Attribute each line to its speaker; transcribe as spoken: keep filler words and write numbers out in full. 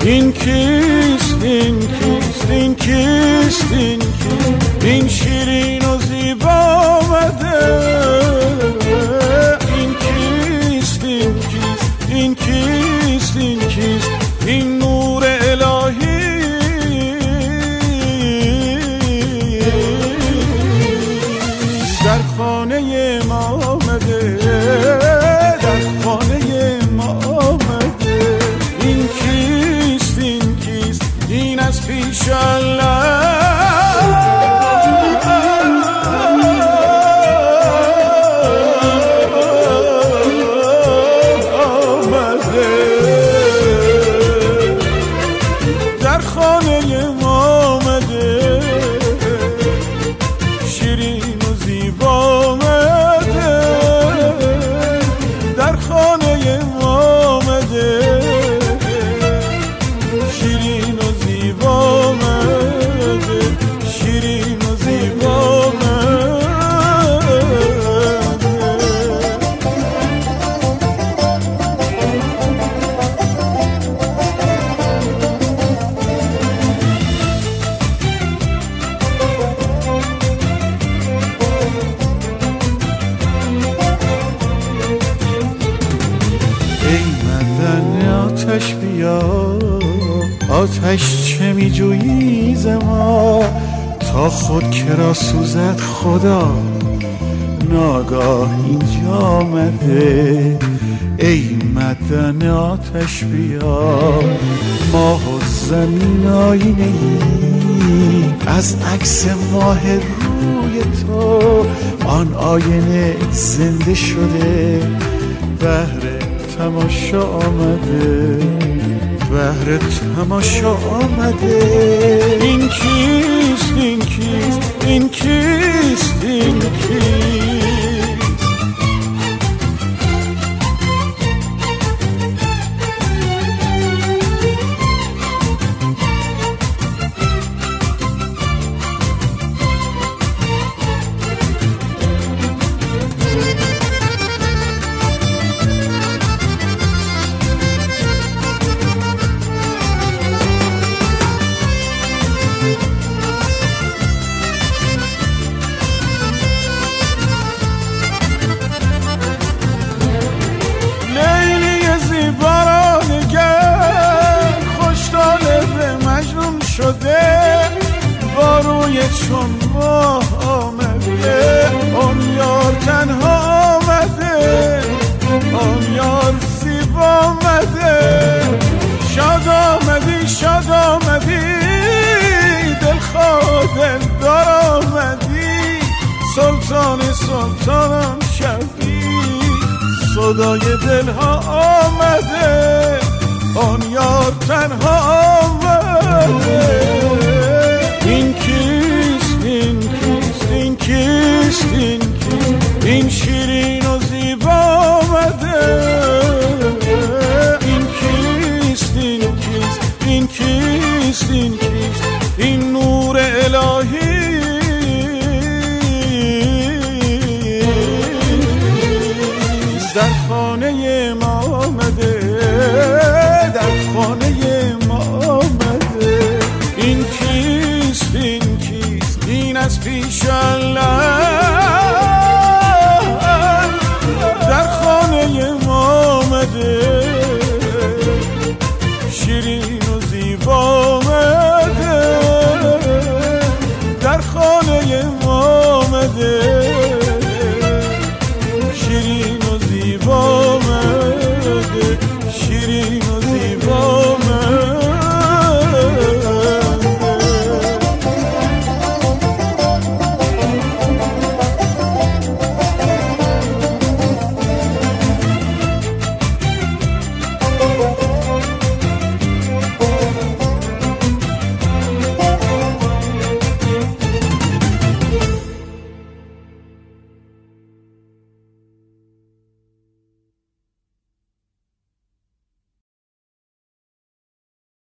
Speaker 1: این کیست این کیست این کیست این کیست این شیرین و زیبا آمده این کیست این کیست این کیست این کیست این نور الهی در خانه ما آمده در خانه ما آمده این کیست این کیست این از پیش الله آتش بیا آتش چه می جویی ز ما تا خود که را سوزد خدا ناگاه اینجا آمده ای مدن آتش بیا ماه و زمین آینه ای از عکس ماه روی تو آن آینه زنده شده بهر تماشا آمده بهر تماشا آمده این کیست این کیست این کیست این کیست شده با روی چون ماه آمده اون یار تنها آمده اون یار زیبا آمده شاد آمدی شاد آمدی دلخواه دلدار آمدی سلطان سلطانم شدی صدای دلها آمده اون یار تنها آمده این کیست این کیست این کیست این کیست